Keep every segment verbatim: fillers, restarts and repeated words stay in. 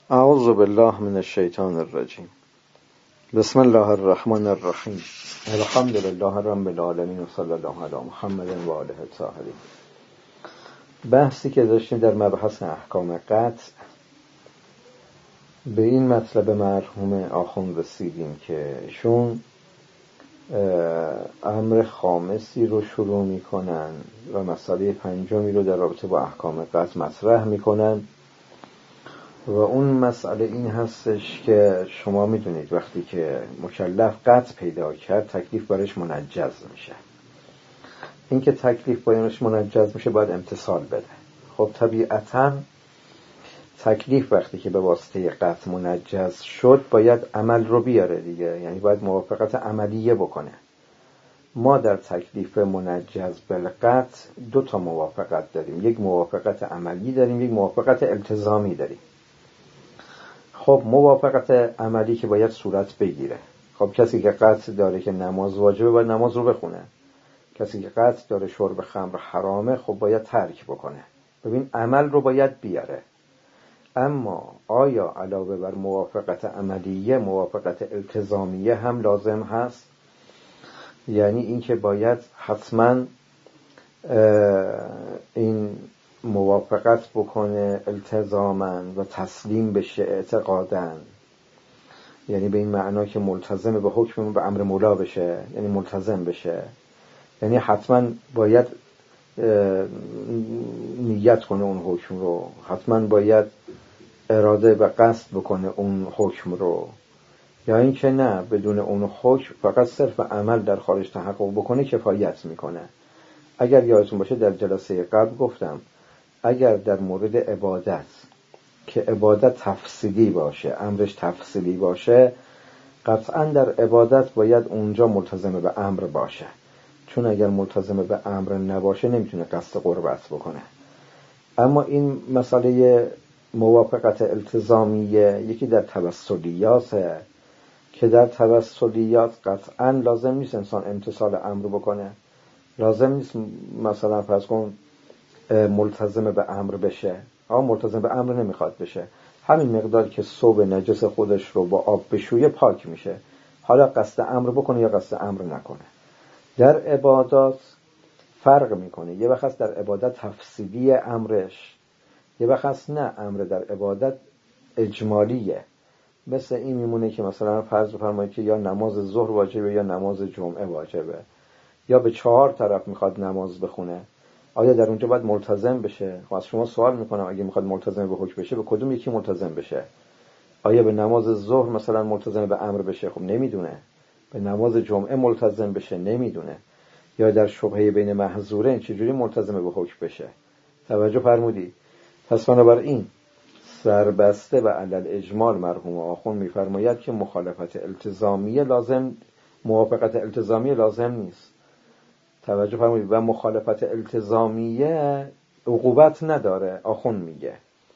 اعوذ بالله من الشیطان الرجیم. بسم الله الرحمن الرحیم. الحمد لله رب العالمین و صلی الله علی محمد و آله الطاهرین. بحثی که داشتیم در مبحث احکام قطع به این مطلب مرحوم آخوند رسیدیم که ایشون امر خامسی رو شروع میکنن و مسئله پنجمی رو در رابطه با احکام قطع مطرح میکنن و اون مسئله این هستش که شما میدونید وقتی که مکلف قطع پیدا کرد تکلیف برش منجز میشه. این که تکلیف برش منجز میشه باید امتثال بده. خب طبیعتاً تکلیف وقتی که به واسطه قطع منجز شد باید عمل رو بیاره دیگه، یعنی باید موافقت عملیه بکنه. ما در تکلیف منجز بالقطع دو تا موافقت داریم، یک موافقت عملی داریم، یک موافقت التزامی داریم. خب موافقت عملی که باید صورت بگیره. خب کسی که قطع داره که نماز واجبه باید نماز رو بخونه. کسی که قطع داره شرب خمر حرامه خب باید ترک بکنه. ببین عمل رو باید بیاره. اما آیا علاوه بر موافقت عملیه موافقت التزامیه هم لازم هست؟ یعنی این که باید حتما این موافقت بکنه التزاماً و تسلیم بشه اعتقاداً، یعنی به این معنا که ملتزم به حکم به امر مولا بشه، یعنی ملتزم بشه، یعنی حتما باید نیت کنه اون حکم رو، حتما باید اراده و قصد بکنه اون حکم رو، یا این که نه بدون اون حکم فقط صرف عمل در خارج تحقق بکنه کفایت میکنه. اگر یادتون باشه در جلسه قبل گفتم اگر در مورد عبادت که عبادت تفصیلی باشه، امرش تفصیلی باشه، قطعا در عبادت باید اونجا ملتزم به امر باشه، چون اگر ملتزم به امر نباشه نمیتونه قصد قربت بکنه. اما این مسئله موافقت التزامیه یکی در توسلیاته که در توسلیات قطعا لازم نیست انسان امتثال امر بکنه، لازم نیست مثلا فرض کن ملتزم به امر بشه. آه ملتزم به امر نمیخواد بشه، همین مقدار که ثوب نجس خودش رو با آب بشویه پاک میشه، حالا قصد امر بکنه یا قصد امر نکنه. در عبادات فرق میکنه، یه وقت در عبادت تفصیلی امرش، یه وقت نه امر در عبادت اجمالیه. مثل این میمونه که مثلا فرض بفرمایید که یا نماز ظهر واجبه یا نماز جمعه واجبه، یا به چهار طرف میخواد نماز بخونه، آیا در اونجا باید ملتزم بشه؟ خب از شما سوال میکنم اگه میخواد ملتزم به حکم بشه به کدوم یکی ملتزم بشه؟ آیا به نماز ظهر مثلا ملتزم به امر بشه؟ خب نمیدونه. به نماز جمعه ملتزم بشه؟ نمیدونه. یا در شبهه بین محظورین چجوری ملتزم به حکم بشه؟ توجه فرمودی؟ پس بنابراین سربسته و علل اجمال مرحوم آخوند میفرماید که مخالفت التزامیه لازم، موافقت التزامیه لازم نیست. توجه فرمودید؟ و مخالفت التزامیه عقوبت نداره. آخوند میگه.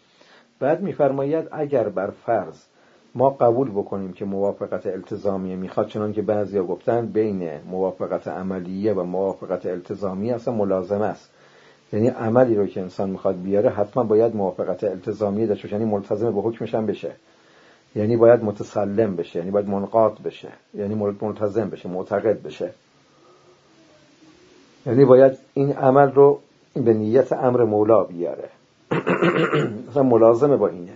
بعد میفرماید اگر بر فرض ما قبول بکنیم که موافقت التزامیه میخواد، چنان که بعضیا گفتن بین موافقت عملیه و موافقت التزامیه اصلا ملازمه است، یعنی عملی رو که انسان میخواد بیاره حتما باید موافقت التزامیه داشته باشه، یعنی ملتزم به حکمش هم بشه، یعنی باید متسلم بشه، یعنی باید منقاد بشه، یعنی ملتزم بشه، معتقد بشه، یعنی باید این عمل رو به نیت امر مولا بیاره. مثلا ملازمه با اینه.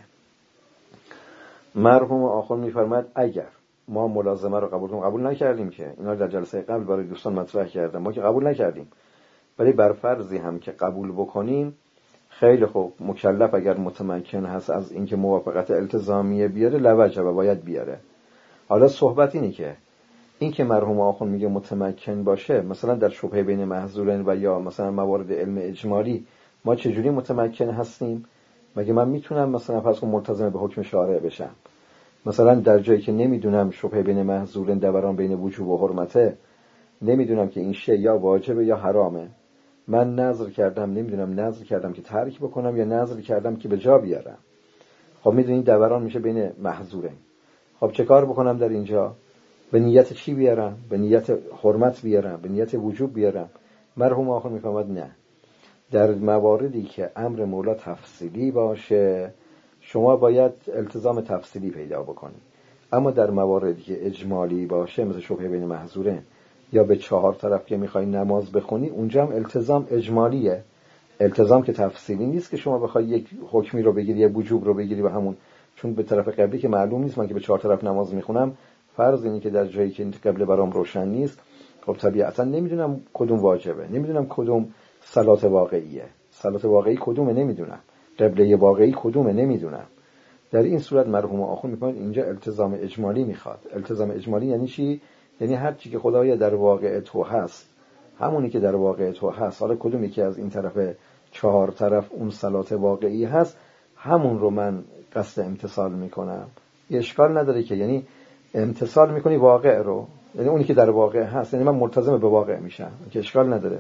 مرحوم آخوند میفرماید اگر ما ملازمه رو قبول کنیم، قبول نکردیم که اینا در جلسه قبل برای دوستان مطرح کردم، ما که قبول نکردیم، ولی بر فرضی هم که قبول بکنیم خیلی خوب، مکلف اگر متمکن هست از اینکه موافقت التزامیه بیاره لوجه و باید بیاره. حالا صحبت اینه که این که مرحوم آخوند میگه متمکن باشه، مثلا در شبهه بین محظورین و یا مثلا موارد علم اجمالی ما چجوری متمکن هستیم؟ مگه من میتونم مثلا فرض کنم ملتزم به حکم شارع بشم؟ مثلا در جایی که نمیدونم شبهه بین محظورین دوران بین وجوب و حرمته، نمیدونم که این شی یا واجبه یا حرامه، من نظر کردم، نمیدونم نظر کردم که ترک بکنم یا نظر کردم که به جا بیارم. خب میدونید دوران میشه بین محظورین. خب چه کار بکنم در اینجا؟ به نیت چی بیارم؟ به نیت حرمت بیارم؟ به نیت وجوب بیارم؟ مرحوم آخوند میفهمد نه، در مواردی که امر مولا تفصیلی باشه شما باید التزام تفصیلی پیدا بکنید. اما در مواردی که اجمالی باشه، مثل شبهه بین محظورین یا به چهار طرف که میخوای نماز بخونی، اونجا هم التزام اجمالیه. التزام که تفصیلی نیست که شما بخوای یک حکمی رو بگیری یا وجوب رو بگیری و همون، چون به طرف قبلی که معلوم نیست، من که به چهار طرف نماز میخونم، فرض اینه که در جایی که قبله برام روشن نیست، خب طبیعتا نمیدونم کدوم واجبه، نمیدونم کدوم صلات واقعیه، صلات واقعی کدومه نمیدونم، قبله واقعی کدومه نمیدونم. در این صورت مرحوم آخوند میگن اینجا التزام اجمالی میخواد. التزام اجمالی یعنی چی؟ یعنی هر چی که خدایا در واقع تو هست، همونی که در واقع تو هست، حالا کدومی که از این طرف چهار طرف اون صلات واقعی هست، همون رو من قصد امتثال میکنم. اشکال نداره که یعنی امتثال میکنی واقع رو، یعنی اونی که در واقع هست، یعنی من ملتزم به واقع میشم، که اشکال نداره.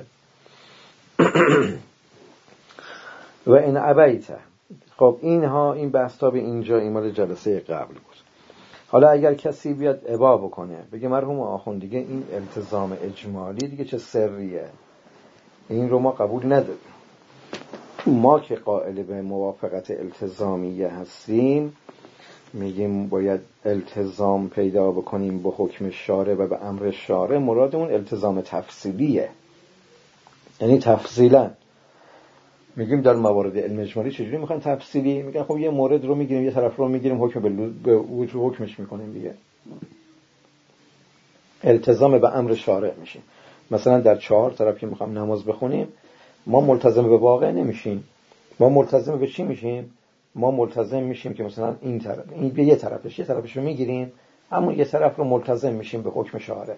و ان ابیت. خب اینها این بحث تا به اینجا ایمال جلسه قبل بود. حالا اگر کسی بیاد ابا بکنه بگه مرحوم آخوند دیگه این التزام اجمالی دیگه چه سریه، این رو ما قبول نداریم. ما که قائل به موافقت التزامیه هستیم، میگیم باید التزام پیدا بکنیم به حکم شارع و به امر شارع. مرادمون التزام تفصیلیه، یعنی تفصیلا میگیم در موارد علم اجمالی چجوری میخوان تفصیلی؟ میگن خب یه مورد رو میگیریم، یه طرف رو میگیریم، حکم به وجوب حکمش میکنیم دیگه. التزام به امر شارع میشیم. مثلا در چهار طرف که میخوام نماز بخونیم، ما ملتزم به واقع نمیشیم. ما ملتزم به چی میشیم؟ ما ملتزم میشیم که مثلا این طرف، این به یه طرفش، یه طرفش رو میگیریم، همون یه طرف رو ملتزم میشیم به حکم شارع.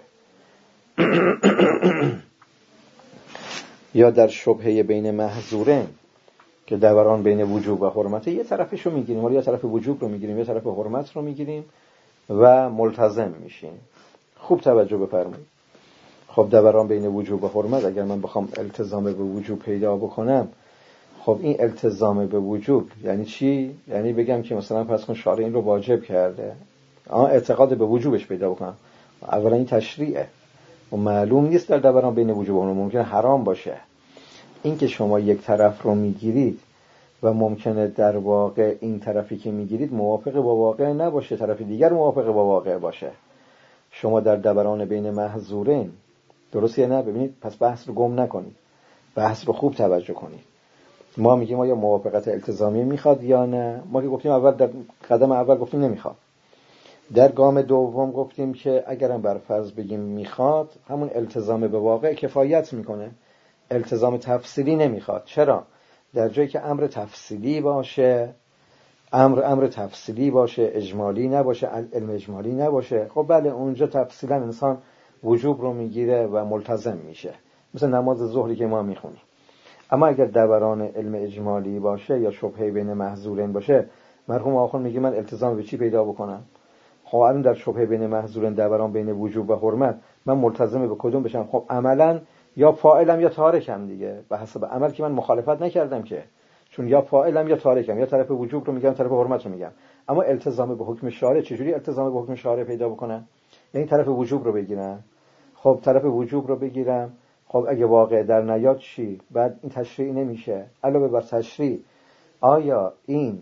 یا در شبهه بین محظورین که دوران بین وجوب و حرمت، یه طرفش رو میگیریم، ولی یه طرف وجوب رو میگیریم، یه طرف حرمت رو میگیریم و ملتزم میشیم. خوب توجه بفرمایید. خب دوران بین وجوب و حرمت، اگر من بخوام التزام به وجوب پیدا بکنم، خب این التزام به وجوب یعنی چی؟ یعنی بگم که مثلا پس کن شارع این رو واجب کرده، آه اعتقاد به وجوبش پیدا بکنم. اولا این تشریعه و معلوم نیست در دوران بین وجوب و حرمت، ممکنه حرام باشه. این که شما یک طرف رو میگیرید و ممکنه در واقع این طرفی که میگیرید موافق با واقع نباشه، طرف دیگر موافق با واقع باشه. شما در دوران بین محظورین، درست یا نه؟ ببینید، پس بحث رو گم نکنید، بحث رو خوب توجه کنید. ما میگیم آیا موافقت التزامی میخواد یا نه؟ ما که گفتیم اول، در قدم اول گفتیم نمیخواد. در گام دوم گفتیم که اگرم بر فرض بگیم میخواد، همون التزام به واقع کفایت میکنه، التزام تفصیلی نمیخواد. چرا؟ در جایی که امر تفصیلی باشه، امر امر تفصیلی باشه، اجمالی نباشه، علم اجمالی نباشه، خب بله اونجا تفصیلا انسان وجوب رو میگیره و ملتزم میشه، مثل نماز ظهری که ما میخونیم. اما اگر دوران علم اجمالی باشه یا شبهه بین محظورین باشه، مرحوم آخوند میگه من التزام به چی پیدا بکنم؟ خب الان در شبهه بین محظورین، دوران بین وجوب و حرمت، من ملتزم به کدوم بشم؟ خب عملا یا فاعلم یا تارکم دیگه، به حسب عمل که من مخالفت نکردم که، چون یا فاعلم یا تارکم، یا طرف وجوب رو میگم، طرف حرمت رو میگم. اما التزام به حکم شارع، چجوری التزام به حکم شارع پیدا بکنم؟ یعنی طرف وجوب رو بگیرم. خب طرف وجوب رو بگیرم، خب اگه واقع در نیاد چی؟ بعد این تشریع نمیشه. علاوه بر تشریع، آیا این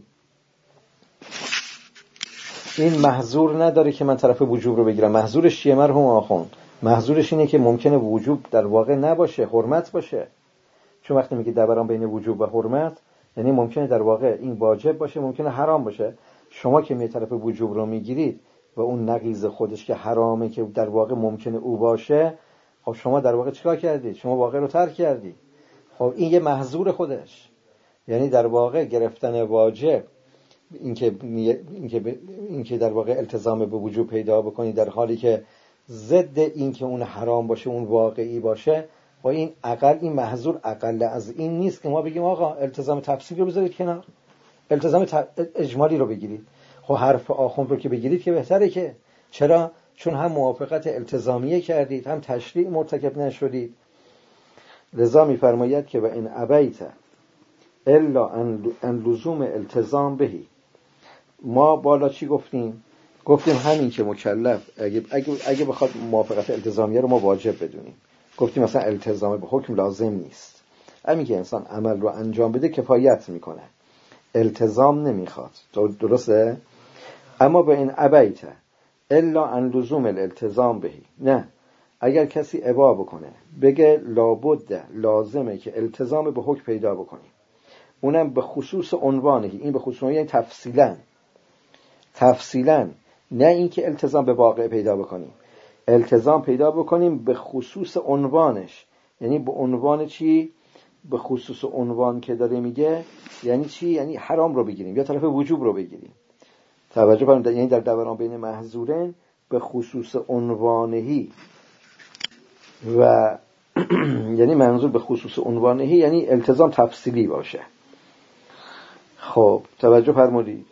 این محظور نداره که من طرف وجوب رو بگیرم؟ محظورش چیه مرحوم آخوند؟ محظورش اینه که ممکنه وجوب در واقع نباشه، حرمت باشه. چون وقتی میگه دوران بین وجوب و حرمت، یعنی ممکنه در واقع این واجب باشه، ممکنه حرام باشه. شما که می طرف وجوب رو میگیرید و اون نقیض خودش که حرامه، که در واقع ممکنه او باشه، خب شما در واقع چیکار کردید؟ شما واقع رو ترک کردید. خب این یه محظور خودش، یعنی در واقع گرفتن واجب، اینکه اینکه اینکه در واقع التزام به وجوب پیدا بکنی در حالی که ضد اینکه اون حرام باشه، اون واقعی باشه، و این اقل، این محظور اقل از این نیست که ما بگیم آقا التزام تفصیلی رو بذارید کنار، التزام اجمالی رو بگیرید. خب حرف آخوند رو که بگیرید که بهتره. که چرا؟ چون هم موافقت التزامیه کردید، هم تشریع مرتکب نشدید. لذا می‌فرماید که و ان ابیت الا ان لزوم التزام بهی. ما بالا چی گفتیم؟ گفتیم همین که مکلف اگه اگه اگه بخواد موافقت التزامیه رو ما واجب بدونیم، گفتیم مثلا التزام به حکم لازم نیست، همین که انسان عمل رو انجام بده کفایت میکنه. التزام نمیخواد، درسته؟ اما به این ابیت الا ان لزوم الالتزام بهی، نه اگر کسی ابا بکنه بگه لابد لازمه که التزام به حکم پیدا بکنیم، اونم به خصوص عنوانه، این به خصوص یعنی تفصیلا تفصیلا، نه اینکه التزام به واقع پیدا بکنیم، التزام پیدا بکنیم به خصوص عنوانش. یعنی به عنوان چی؟ به خصوص عنوان که داره میگه یعنی چی؟ یعنی حرام رو بگیریم یا طرف وجوب رو بگیریم. توجه فرمایید، یعنی در دوران بین محظورین به خصوص عنوانهی و یعنی منظور به خصوص عنوانهی یعنی التزام تفصیلی باشه. خب توجه فرمودید.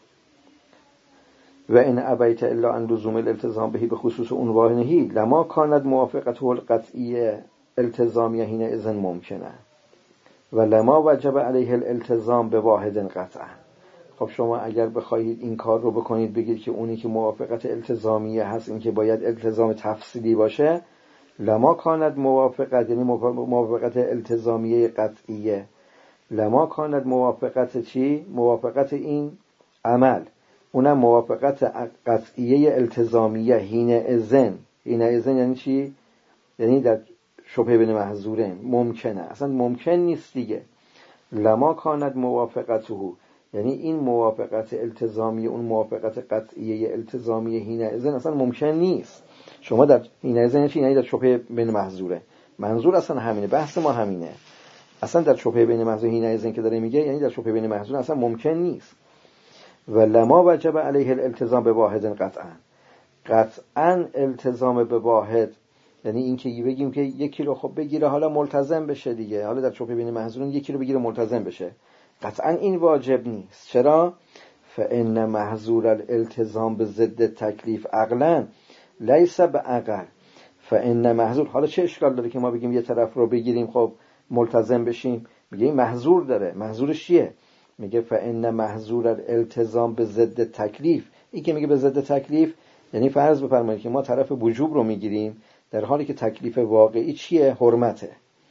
و این ابیت الا ان لزوم الالتزام بهی به خصوص عنوانهی لما کاند موافقته القطعیه التزامیه حین اذن ممکنه و لما وجب علیه الالتزام به واحد قطعا. خب شما اگر بخواهید این کار رو بکنید بگید که اونی که موافقت التزامیه هست این که باید التزام تفصیلی باشه، لما کاند موافقت یعنی موافقت التزامیه قطعیه، لما کاند موافقت چی؟ موافقت این عمل، اونم موافقت قطعیه التزامیه حین اذن. حین اذن یعنی چی؟ یعنی در شبهه بین محظورین ممکنه، اصلا ممکن نیست دیگه. لما کاند موافقته یعنی این موافقت التزامیه، اون موافقت قطعیه التزامیه حین اذن اصلا ممکن نیست. شما در حین اذن چی؟ یعنی در شبهه بین محظوره. منظور اصلا همینه، بحث ما همینه. اصلا در شبهه بین محظور حین اذن که داره میگه یعنی در شبهه بین محظور اصلا ممکن نیست. و لما وجب علیه الالتزام به واحد قطعا، قطعا التزام به واحد یعنی این که بگیم که یکی رو خب بگیره حالا ملتزم بشه دیگه، حالا در شبهه بین محظورین یکی رو بگیره ملتزم بشه، قطعا این واجب نیست. چرا؟ فان محظور الالتزام به ضد تکلیف عقلا لیس به عقل. فان محظور، حالا چه اشکال داره که ما بگیم یه طرف رو بگیریم خب ملتزم بشیم؟ میگه این محظور داره. محظورش چیه؟ میگه فان محظور الالتزام به ضد تکلیف. این که میگه به ضد تکلیف یعنی فرض بفرمایید که ما طرف وجوب رو میگیریم در حالی که تکلیف واقعی چیه؟ حرمته.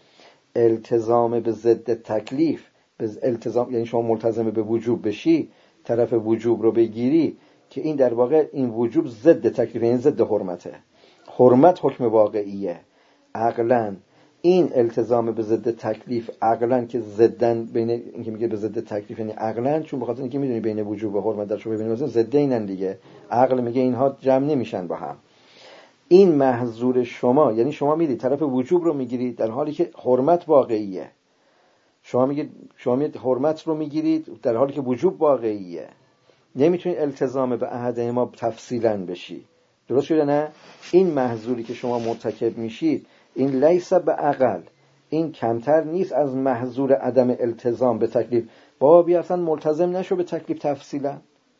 التزام به ضد تکلیف، به التزام یعنی شما ملتزم به وجوب بشی، طرف وجوب رو بگیری که این در واقع این وجوب ضد تکلیف یعنی ضد حرمته. حرمت حکم واقعیه. عقلاً این التزام به ضد تکلیف عقلاً که ضدن بین این که میگه به ضد تکلیف یعنی عقلاً، چون بخاطر اینکه میدونی بین وجوب و حرمت در شبهه بین مثلا ضدینن دیگه، عقل میگه اینها جمع نمیشن با هم. این محظور شما یعنی شما میری طرف وجوب رو میگیرید در حالی که حرمت واقعیه. شما میگید شما میید حرمت رو میگیرید در حالی که وجوب واقعیه. نمیتونید التزام به عهد ما تفصیلا بشی. درست شده نه؟ این محظوری که شما مرتکب میشید این لیس به عقل، این کمتر نیست از محظور عدم التزام به تکلیف. بابا بیا اصلا ملتزم نشو به تکلیف تفصیلا،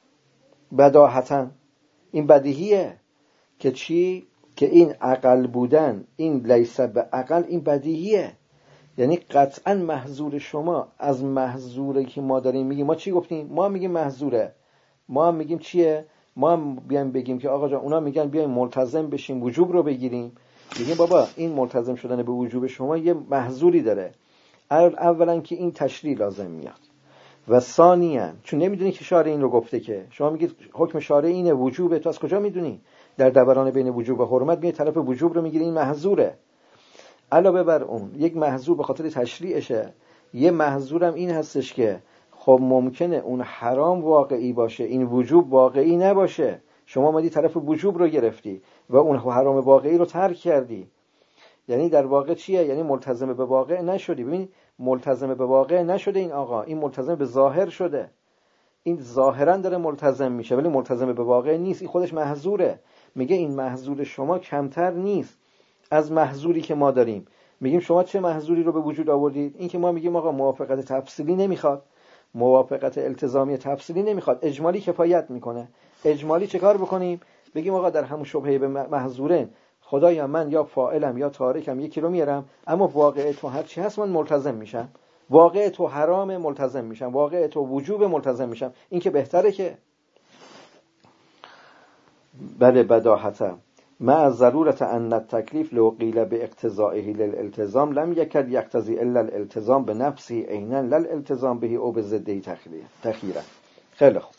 بداهتا این بدیهیه که چی؟ که این عقل بودن، این لیس به عقل، این بدیهیه. یعنی قطعا محظور شما از محظوری که ما داریم میگیم. ما چی گفتیم؟ ما میگیم محظوره، ما هم میگیم چیه؟ ما هم بیایم بگیم که آقا جان، اونا میگن بیایم ملتزم بشیم وجوب رو بگیریم. میگیم بابا این ملتزم شدن به وجوب شما یه محظوری داره. اولا که این تشریع لازم میاد و ثانیاً چون نمیدونی که شارع این رو گفته، که شما میگید حکم شارع اینه وجوبه، تو از کجا میدونی؟ در دوران بین وجوب و حرمت میاد طرف وجوب رو میگیری، این محظوره. علاوه بر اون یک محظور به خاطر تشریعشه. یه محظورم این هستش که خب ممکنه اون حرام واقعی باشه، این وجوب واقعی نباشه. شما اومدی طرف وجوب رو گرفتی و اون حرام واقعی رو ترک کردی. یعنی در واقع چیه؟ یعنی ملتزم به واقع نشدی. ببین ملتزم به واقع نشده این آقا، این ملتزم به ظاهر شده. این ظاهرا داره ملتزم میشه ولی ملتزم به واقع نیست. این خودش محظوره. میگه این محظور شما کمتر نیست از محظوری که ما داریم. میگیم شما چه محظوری رو به وجود آوردید؟ این که ما میگیم آقا موافقت تفصیلی نمیخواد، موافقت التزامی تفصیلی نمیخواد، اجمالی کفایت میکنه. اجمالی چه کار بکنیم؟ بگیم آقا در همون شبهه به محظورین خدایا من یا فاعلم یا تارکم یکی رو میارم، اما واقع تو هر چی هست من ملتزم میشم. واقع تو حرام ملتزم میشم، واقع تو وجوب ملتزم میشم. این که بهتره که بله بداهتا. مع ضرورت ان التکلیف لو قیل باقتضائه للالتزام لم یکد یقتضی الا الالتزام به نفسه عینا لا الالتزام به او به ضده تخییرا. خیلی خوب،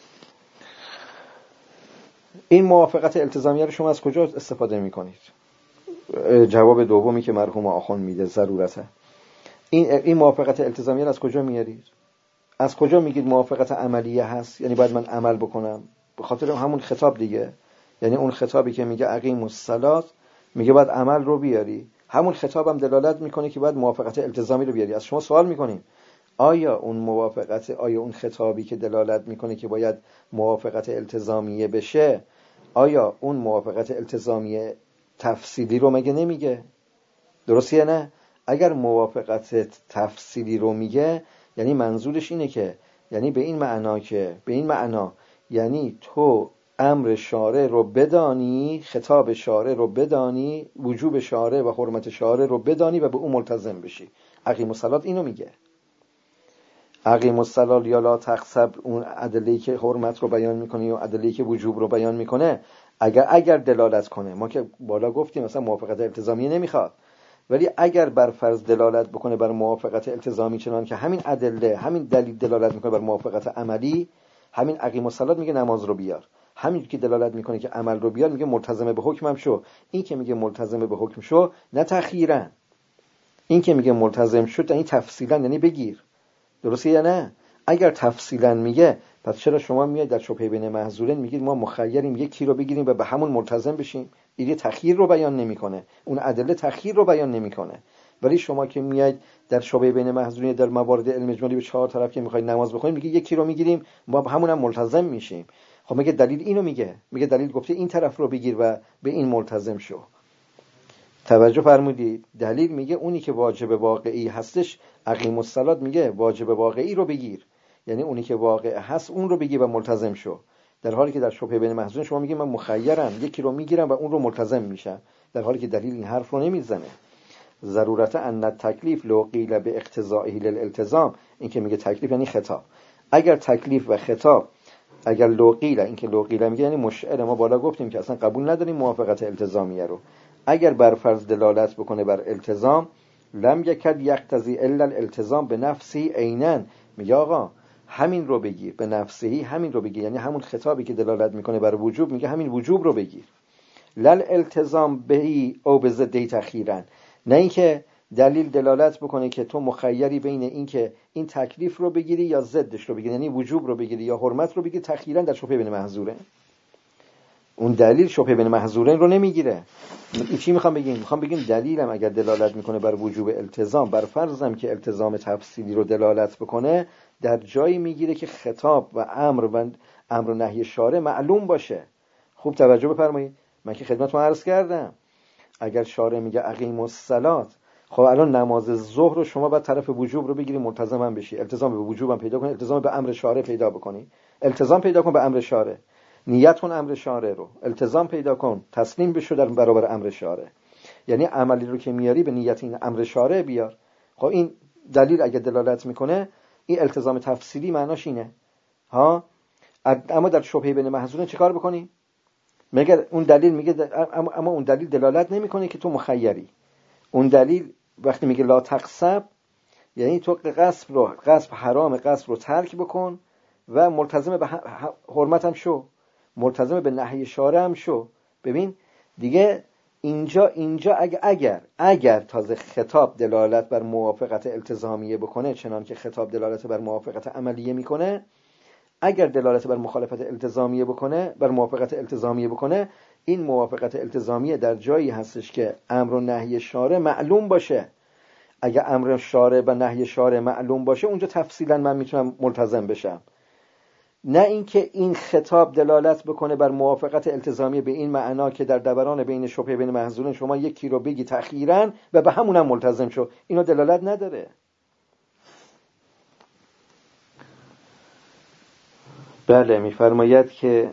این موافقت التزامیه رو شما از کجا استفاده میکنید؟ جواب دومی که مرحوم آخوند میده ضرورته. این این موافقت التزامیه رو از کجا میارید؟ از کجا میگید موافقت عملیه هست؟ یعنی باید من عمل بکنم، به خاطر همون خطاب دیگه. یعنی اون خطابی که میگه اقیم الصلاة میگه باید عمل رو بیاری، همون خطاب هم دلالت میکنه که باید موافقت التزامی رو بیاری. از شما سوال میکنیم آیا اون موافقت، آیا اون خطابی که دلالت میکنه که باید موافقت التزامیه بشه، آیا اون موافقت التزامیه تفصیلی رو مگه نمیگه؟ درسته نه؟ اگر موافقت تفصیلی رو میگه یعنی منظورش اینه که، یعنی به این معنا که به این معنا یعنی تو امر شارع رو بدانی، خطاب شارع رو بدانی، وجوب شارع و حرمت شارع رو بدانی و به اون ملتزم بشی. اقیم الصلاة اینو میگه. اقیم الصلاة یا لا تقصب اون ادله‌ای که حرمت رو بیان میکنه یا ادله‌ای که وجوب رو بیان میکنه، اگر اگر دلالت کنه، ما که بالا گفتیم مثلا موافقت التزامی نمیخواد، ولی اگر بر فرض دلالت بکنه بر موافقت التزامی، چنان که همین ادله، همین دلیل دلالت میکنه بر موافقت عملی، همین اقیم الصلاة میگه نماز رو بیار، همین که دلالت میکنه که عمل رو بیار میگه ملتزم به حکمم شو. این که میگه ملتزم به حکم شو نه تأخیراً، این که میگه ملتزم شو یعنی تفصیلاً، یعنی بگیر. درسته یا نه؟ اگر تفصیلاً میگه پس چرا شما میاد در شبهه بین محظورین میگید ما مخیریم یکی رو بگیریم و به همون ملتزم بشیم؟ این تأخیر رو بیان نمیکنه، اون ادله تأخیر رو بیان نمیکنه. ولی شما که میاد در شبهه بین محظورین در موارد علم اجمالی به چهار طرف که میخواید نماز بخونید میگه یکی رو میگیریم ما به همون هم ملتزم میشیم. خب میگه دلیل اینو میگه، میگه دلیل گفته این طرف رو بگیر و به این ملتزم شو. توجه فرمودید؟ دلیل میگه اونی که واجب واقعی هستش، اقیم الصلاة میگه واجب واقعی رو بگیر، یعنی اونی که واقع هست اون رو بگیر و ملتزم شو. در حالی که در شبهه بین محظورین شما میگید من مخیرم یکی رو میگیرم و اون رو ملتزم میشم، در حالی که دلیل این حرف رو نمیزنه. ضرورت ان التکلیف لو قیل باقتضائه للالتزام، این که میگه تکلیف یعنی خطاب، اگر تکلیف و خطاب اگر لوقیل، این که لوقیل میگه یعنی مشعر، ما بالا گفتیم که اصلا قبول نداریم موافقت التزامیه رو، اگر بر فرض دلالت بکنه بر التزام لم یکد یقتضی الا الالتزام به نفسی عینا، میگه آقا همین رو بگیر، به نفسی همین رو بگیر، یعنی همون خطابی که دلالت میکنه بر وجوب میگه همین وجوب رو بگیر، لل التزام بهی او به ضد تأخیرا، نه اینکه دلیل دلالت بکنه که تو مخیری بین این که این تکلیف رو بگیری یا ضدش رو بگیری، یعنی وجوب رو بگیری یا حرمت رو بگیری، تأخیرا در شبهه بین محظورین. اون دلیل شبهه بین محظورین رو نمیگیره. این چی میخوام بگیم؟ میخوام بگیم دلیلم اگر دلالت میکنه بر وجوب التزام، بر فرضم که التزام تفصیلی رو دلالت بکنه، در جایی میگیره که خطاب و امر و امر و نهی شارع معلوم باشه. خوب توجه بفرمایید، من که خدمتتون عرض کردم اگر شارع میگه اقیم الصلاة، خب الان نماز ظهر رو شما باید طرف وجوب رو بگیری ملتزم هم بشی، التزام به وجوبم پیدا کنی، التزام به امر شارع پیدا بکنی، التزام پیدا کن به امر شارع، نیت کن امر شارع رو، التزام پیدا کن، تسلیم بشو در برابر امر شارع، یعنی عملی رو که میاری به نیت این امر شارع بیار. خب این دلیل اگه دلالت میکنه این التزام تفصیلی معناش اینه ها. اما در شبهه بین محظورین چیکار بکنی؟ مگر اون دلیل میگه اما, اما اون دلیل دلالت نمیکنه که تو مخیری. اون دلیل وقتی میگه لا تقصب یعنی تو قصب رو، قصب حرام، قصب رو ترک بکن و ملتزم به حرمت هم شو، ملتزم به نهی شارع هم شو. ببین دیگه اینجا اینجا اگر اگر اگر تازه خطاب دلالت بر موافقت التزامیه بکنه، چنان که خطاب دلالت بر موافقت عملیه میکنه، اگر دلالت بر مخالفت التزامیه بکنه، بر موافقت التزامیه بکنه، این موافقت التزامیه در جایی هستش که امر و نهی شارع معلوم باشه. اگر امر شارع و نهی شارع معلوم باشه اونجا تفصیلا من میتونم ملتزم بشم، نه اینکه این خطاب دلالت بکنه بر موافقت التزامیه به این معنا که در دوران بین شبهه بین محظورین شما یکی رو بگی تأخیراً و به همونم ملتزم شو، اینو دلالت نداره. بله میفرماید که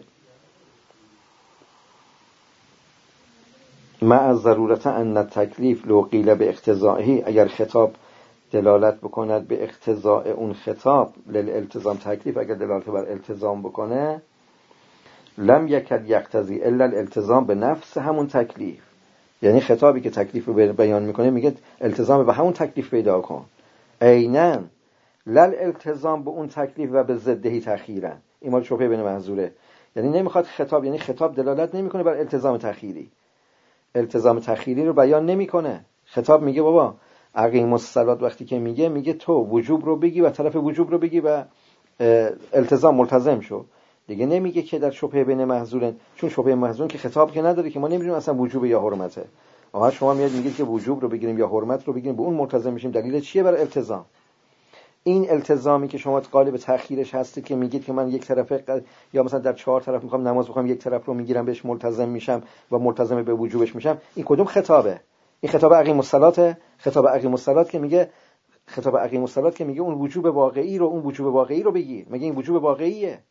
مع ضرورت ان التکلیف لو قیل به اقتضائه، اگر خطاب دلالت بکند به اقتضاء اون خطاب، للالتزام تکلیف اگر دلالت بر التزام بکنه، لم یکد یقتضی الا الالتزام به نفس همون تکلیف. یعنی خطابی که تکلیف رو بیان میکنه میگه التزام به همون تکلیف پیدا کن. عیناً لل التزام به اون تکلیف و به ضدهی تأخیرا. این مال شبهه بین محظوره. یعنی نمیخواد خطاب، یعنی خطاب دلالت نمیکنه بر التزام تأخیری، التزام تأخیری رو بیان نمیکنه. خطاب میگه بابا اقیم الصلات، وقتی که میگه میگه تو وجوب رو بگی و طرف وجوب رو بگی و التزام ملتزم شو. دیگه نمیگه که در شبهه بین محظورن، چون شبهه محظورن که خطاب که نداره که ما نمیدونیم اصلا وجوب یا حرمته. آها شما میاد میگید که وجوب رو بگیریم یا حرمت رو بگیریم، به اون ملتزم میشیم. دلیل چیه برای التزام؟ این التزامی که شما قالب تأخیرش هستی که میگید که من یک طرفه یا مثلا در چهار طرف میخوام نماز بخونم، یک طرف رو میگیرم بهش ملتزم میشم و ملتزم به وجوبش میشم، این کدوم خطابه؟ این خطاب اقیم الصلات. خطاب اقیم الصلات که میگه خطاب اقیم الصلات که میگه اون وجوب واقعی رو اون وجوب واقعی رو بگیر. مگه این وجوب واقعیه؟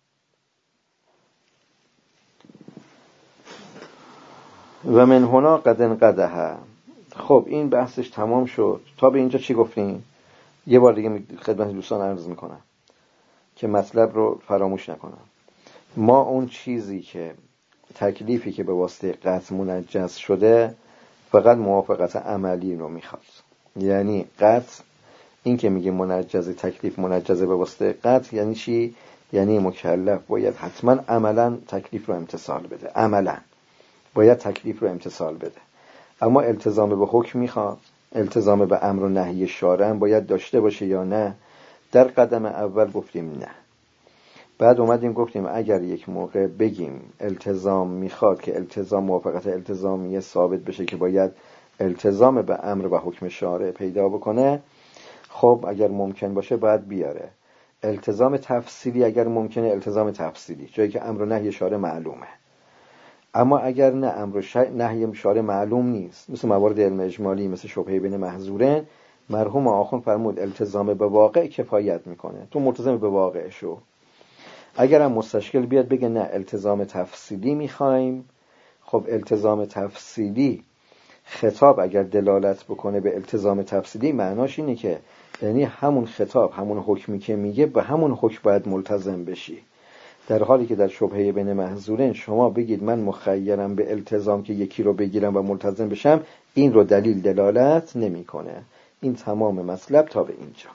و من هنا قد انقدح. خب این بحثش تمام شد. تا به اینجا چی گفتیم؟ یه بار دیگه خدمت دوستان عرض میکنم که مطلب رو فراموش نکنم. ما اون چیزی که تکلیفی که به واسطه قطع منجز شده فقط موافقت عملی رو میخواد. یعنی قطع، این که میگه منجز تکلیف منجزه به واسطه قطع، یعنی چی؟ یعنی مکلف باید حتما عملا تکلیف رو امتثال بده، عملا باید تکلیف رو امتثال بده. اما التزام به حکم میخواد، التزام به امر و نهی شارع باید داشته باشه یا نه؟ در قدم اول گفتیم نه. بعد اومدیم گفتیم اگر یک موقع بگیم التزام میخواد که التزام موافقت التزامیه ثابت بشه که باید التزام به امر و حکم شارع پیدا بکنه، خب اگر ممکن باشه باید بیاره. التزام تفصیلی اگر ممکنه التزام تفصیلی، جایی که امر و نهی شارع معلومه. اما اگر نه امر و نهی شارع معلوم نیست، مثل موارد علم اجمالی، مثل شبهه بین محظورین، مرحوم آخوند فرمود التزام به واقع کفایت میکنه، تو ملتزم به واقع شو. اگر هم مستشکل بیاد بگه نه التزام تفصیلی میخوایم، خب التزام تفصیلی خطاب اگر دلالت بکنه به التزام تفصیلی، معناش اینه که یعنی همون خطاب همون حکمی که میگه به همون حکم باید ملتزم بشی. در حالی که در شبهه بین محظورین شما بگید من مخیرم به التزام که یکی رو بگیرم و ملتزم بشم، این رو دلیل دلالت نمیکنه. این تمام مطلب تا به اینجا.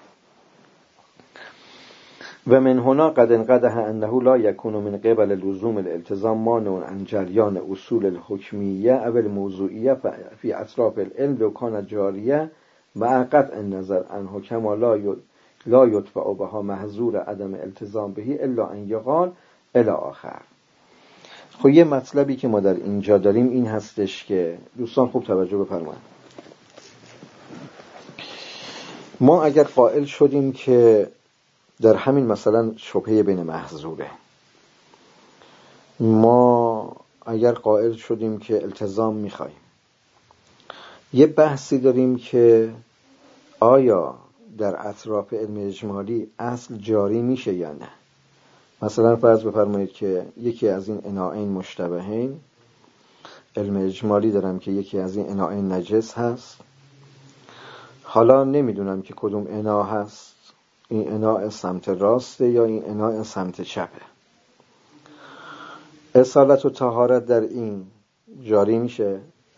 و من هنا قد انقدح انه لا يكون من قبل لزوم الالتزام مانع عن جریان اصول الحکمیه او الموضوعیه فی اطراف العلم لو كان جاریه مع قطع النظر عنه كما لا لا يتبع بها محظور عدم التزام بهی الا ان یقال الی آخر. خب یه مطلبی که ما در اینجا داریم این هستش که دوستان خوب توجه بفرمایید. ما اگر قائل شدیم که در همین مثلا شبهه بین محظوره، ما اگر قائل شدیم که التزام میخوایم، یه بحثی داریم که آیا در اطراف علم اجمالی اصل جاری میشه یا نه. مثلا فرض بفرمایید که یکی از این اناعین مشتبهین، علم اجمالی دارم که یکی از این اناعین نجس هست، حالا نمیدونم که کدوم انا هست، این اناع سمت راسته یا این اناع سمت چپه. اصالت و طهارت در این جاری میشه؟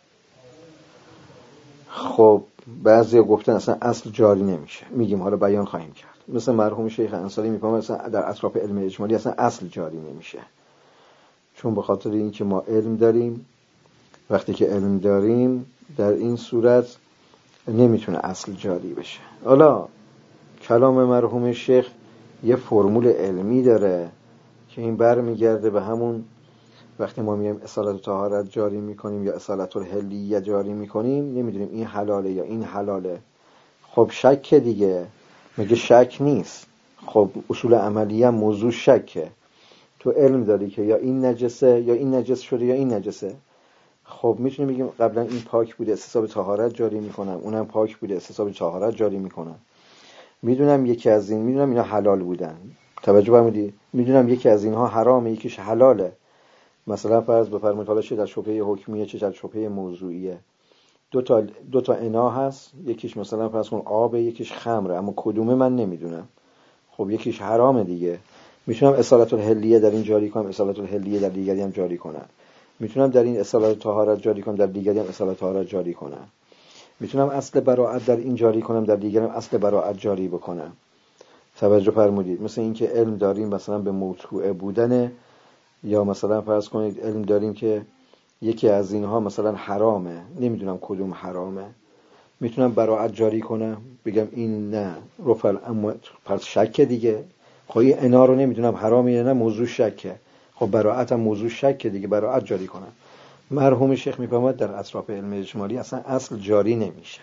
خب بعضی گفتن اصلا اصل جاری نمیشه. میگیم حالا بیان خواهیم کرد. مثل مرحوم شیخ انصاری میفهمه مثلا در اطراف علم اجمالی اصلا اصل جاری نمیشه، چون به خاطر این که ما علم داریم، وقتی که علم داریم در این صورت نمیتونه اصل جاری بشه. حالا کلام مرحوم شیخ یه فرمول علمی داره که این برمیگرده به همون وقتی ما میایم اصالت و طهارت جاری میکنیم یا اصالت الحلیه جاری میکنیم، نمیدونیم این حلاله یا این حلاله. خب شک دیگه، میگه شک نیست. خب اصول عملیه موضوع شکه. تو علم داری که یا این نجسه یا این نجس شده یا این نجسه. خب میتونیم بگیم قبلا این پاک بوده استصحاب طهارت جاری میکنم، اونم پاک بوده استصحاب طهارت جاری میکنم. میدونم یکی از این میدونم اینا حلال بودن، توجه فرمودید؟ میدونم یکی از اینها حرامه یکیش حلاله. مثلا فرض بفرمایید حالا چه در شبهه حکمیه چه در شبهه موضوعیه، دو تا دو تا انا هست، یکیش مثلا فرض کن آب، یکیش خمره، اما کدومه من نمیدونم. خب یکیش حرامه دیگه. میتونم اصالت الحلیه در این جاری کنم، اصالت الحلیه در دیگری هم جاری کنم. میتونم در این اصالت طهارت جاری کنم، در دیگری هم اصالت طهارت جاری کنم. میتونم اصل براءت در این جاری کنم، در دیگری هم اصل براءت جاری بکنم. توجه فرمودید؟ مثل اینکه علم داریم مثلا به موضوع بودن، یا مثلا فرض کنید علم داریم که یکی از اینها مثلا حرامه، نمیدونم کدوم حرامه، میتونم براءت جاری کنم بگم این نه رفل، اما پس شکه دیگه. خب این انا رو نمیدونم حرامه یا نه، موضوع شکه، خب براءت هم موضوع شکه دیگه، براءت جاری کنم. مرحوم شیخ میفهمد در اطراف علم اجمالی اصلا اصل جاری نمیشه.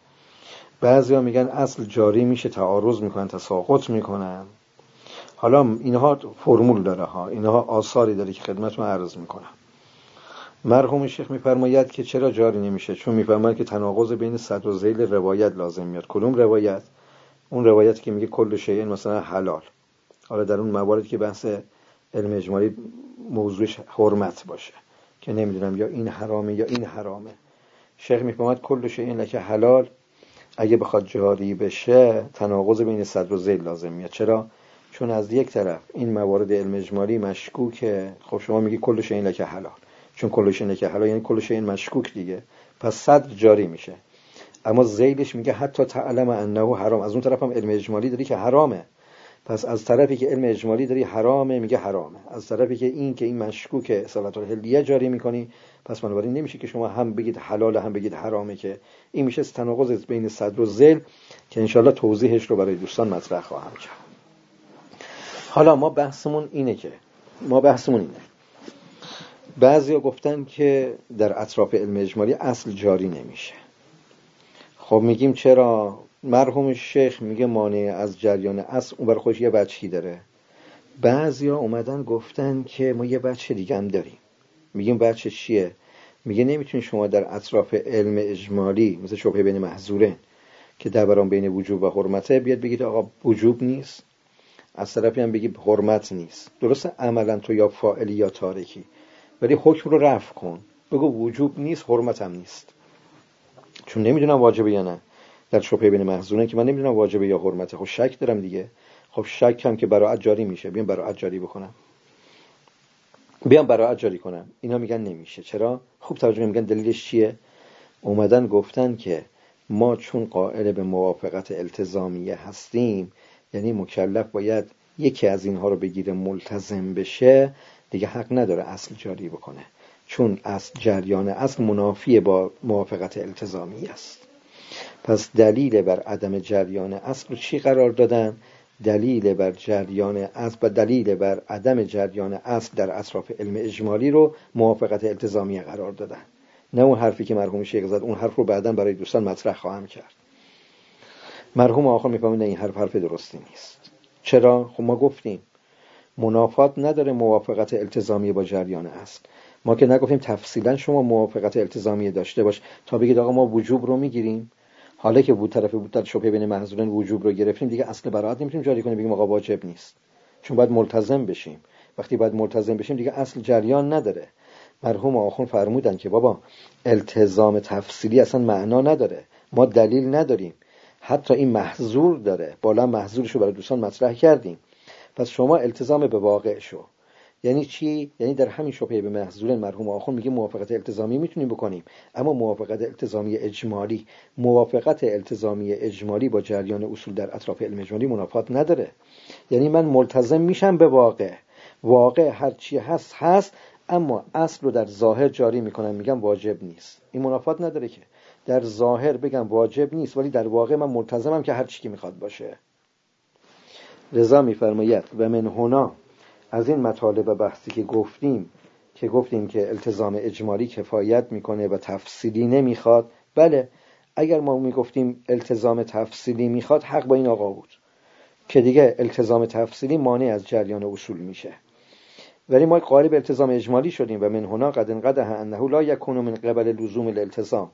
بعضیا میگن اصل جاری میشه، تعارض میکنن، تساقط میکنن. حالا اینها فرمول داره ها، اینها آثاری داره که خدمتتون عرض میکنم. مرحوم شیخ میفرماید که چرا جاری نمیشه؟ چون میفرماید که تناقض بین صدر و ذیل روایت لازم میاد. کدوم روایت؟ اون روایتی که میگه کل شیء مثلا حلال. حالا در اون مواردی که بحث علم اجمالی موضوعش حرمت باشه که نمیدونم یا این حرامه یا این حرامه، شیخ میفرماید کل شیء لک حلال اگه بخواد جاری بشه تناقض بین صدر و ذیل لازم میاد. چرا؟ چون از یک طرف این موارد علم اجمالی مشکوکه، خب شما میگی کل شیء لک حلال، چون کل شیء لک حلال یعنی کل شیء مشکوک دیگه، پس صدر جاری میشه. اما ذیلش میگه حتی تعلم انه حرام، از اون طرف هم علم اجمالی داری که حرامه، پس از طرفی که علم اجمالی داری حرامه میگه حرامه، از طرفی که این که این مشکوکه اصالت الحلیه جاری میکنی، پس بنابراین نمیشه که شما هم بگید حلال هم بگید حرامه، که این میشه تناقض بین صدر و ذیل که انشالله توضیحش رو برای دوستان مطرح خواهم کرد. حالا ما بحثمون اینه که ما بحثمون اینه بعضیا گفتن که در اطراف علم اجمالی اصل جاری نمیشه. خب میگیم چرا؟ مرحوم شیخ میگه مانع از جریان اصل اون برای خودش یه بچه‌ای داره. بعضیا اومدن گفتن که ما یه بچه دیگه هم داریم. میگیم بچه چیه؟ میگه نمیتونی شما در اطراف علم اجمالی مثل شبهه بین محظورین که در برام بین وجوب و حرمته بیاد بگید آقا وجوب نیست، از طرفی هم بگید حرمت نیست. درسته عملا تو یا فاعلی یا تارکی، ولی حکم رو رفع کن، بگو وجوب نیست حرمت هم نیست، چون نمیدونم واجبه یا نه. در شبهه بین محظورین که من نمیدونم واجبه یا حرمته، خب شک دارم دیگه. خب شک هم که براءت جاری میشه، بیام براءت جاری بکنم، بیام براءت جاری کنم. اینا میگن نمیشه. چرا؟ خوب توجه میگن دلیلش چیه؟ اومدن گفتن که ما چون قائل به موافقت التزامیه هستیم، یعنی مکلف باید یکی از اینها رو بگیره ملتزم بشه، دیگه حق نداره اصل جاری بکنه، چون اصل جریان اصل منافی با موافقت التزامیه است. پس دلیل بر عدم جریان اصل رو چی قرار دادن؟ دلیل بر جریان اصل و دلیل بر عدم جریان اصل در اطراف علم اجمالی رو موافقت التزامیه قرار دادن. نه اون حرفی که مرحوم شیخ زد، اون حرف رو بعداً برای دوستان مطرح خواهم کرد. مرحوم آخر میفهمید این حرف حرف درستی نیست. چرا؟ خب ما گفتیم منافات نداره موافقت التزامیه با جریان اصل. ما که نگفتیم تفصیلا شما موافقت التزامیه داشته باش تا بگید آقا ما وجوب رو میگیریم. حالا که بود طرف بود طرف شبهه بین محظورین وجوب رو گرفتیم، دیگه اصل براءت نمیتونیم جاری کنیم بگیم آقا واجب نیست، چون باید ملتزم بشیم. وقتی باید ملتزم بشیم دیگه اصل جریان نداره. مرحوم آخون فرمودن که بابا التزام تفصیلی اصلا معنا نداره، ما دلیل نداریم، حتی این محظور داره، بالا محظورش رو برای دوستان مطرح کردیم. پس شما التزام به واقع شو. یعنی چی؟ یعنی در همین شبهه به محظور مرحوم آخون میگه موافقت التزامی میتونیم بکنیم، اما موافقت التزامی اجمالی موافقت التزامی اجمالی با جریان اصول در اطراف علم اجمالی منافات نداره. یعنی من ملتزم میشم به واقع، واقع هر چی هست هست، اما اصل رو در ظاهر جاری میکنم میگم واجب نیست. این منافات نداره که در ظاهر بگم واجب نیست ولی در واقع من ملتزمم که هر چی که میخواد باشه. رضا میفرماید و من هنا، از این مطالب بحثی که گفتیم که گفتیم که التزام اجمالی کفایت میکنه و تفصیلی نمیخواد. بله، اگر ما میگفتیم التزام تفصیلی میخواد حق با این آقا بود که دیگه التزام تفصیلی مانع از جریان اصول میشه، ولی ما قائل به التزام اجمالی شدیم و من هنا قد انقدح انه لا یکون من قبل لزوم الالتزام.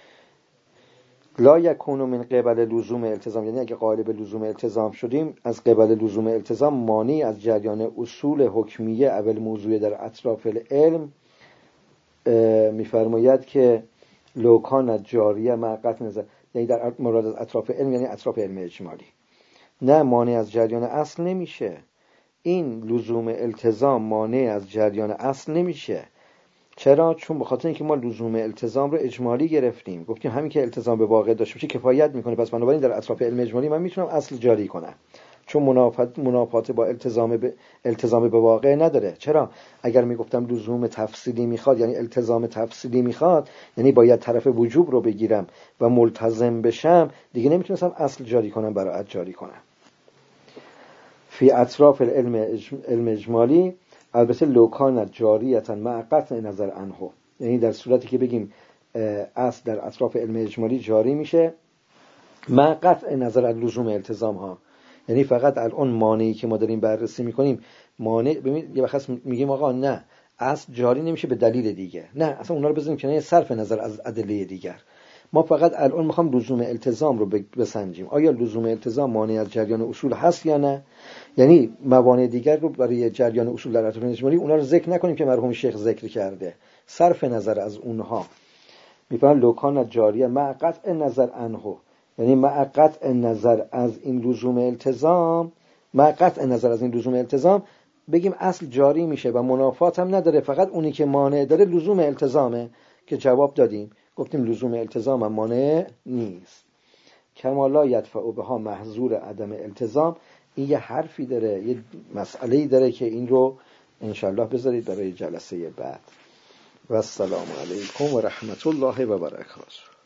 لا یکون من قبل لزوم التزام یعنی اگه قائل به لزوم التزام شدیم، از قبل لزوم التزام مانع از جریان اصول حکمیه اول موضوع در اطراف العلم. میفرماید که لو کان جاریه معقت نظر، یعنی در مورد اطراف علم یعنی اطراف علم اجمالی، نه مانع از جریان اصل نمیشه. این لزوم التزام مانع از جریان اصل نمیشه. چرا؟ چون به خاطر اینکه ما لزوم التزام رو اجمالی گرفتیم، گفتیم همین که التزام به واقع داشته باشه کفایت میکنه، پس بنابراین در اطراف علم اجمالی من میتونم اصل جاری کنم، چون منافات منافات با التزام به التزام به واقع نداره. چرا؟ اگر میگفتم لزوم تفصیلی میخواد، یعنی التزام تفصیلی میخواد، یعنی باید طرف وجوب رو بگیرم و ملتزم بشم، دیگه نمیتونستم اصل جاری کنم برای جاری کنم. فی اطراف العلم علم اجمالی البته لوکان جاریتا مع قطع نظر عنه، یعنی در صورتی که بگیم اصل در اطراف علم اجمالی جاری میشه مع قطع نظر از لزوم التزام ها، یعنی فقط الان مانعی که ما داریم بررسی میکنیم مانع، ببین یه وقت میگیم آقا نه اصل جاری نمیشه به دلیل دیگه، نه اصلا اونا رو بذاریم کنار صرف نظر از ادله دیگر، ما فقط الان میخوام لزوم التزام رو بسنجیم، آیا لزوم التزام مانع از جریان اصول هست یا نه، یعنی موانع دیگر رو برای جریان اصول در اطراف اجمالی اونا رو ذکر نکنیم که مرحوم شیخ ذکر کرده، صرف نظر از اونها میفهمن لوکان جاریه مع قطع نظر عنه، یعنی مع قطع نظر از این لزوم التزام، مع قطع نظر از این لزوم التزام بگیم اصل جاری میشه و منافات هم نداره، فقط اونی که مانع داره لزوم التزامه، که جواب دادیم گفتیم لزوم التزام هم مانع نیست. کما لا یدفع بها محظور عدم التزام، این یه حرفی داره، یه مسئله‌ای داره که این رو انشالله بذارید برای جلسه بعد. و السلام علیکم و رحمت الله و برکاته.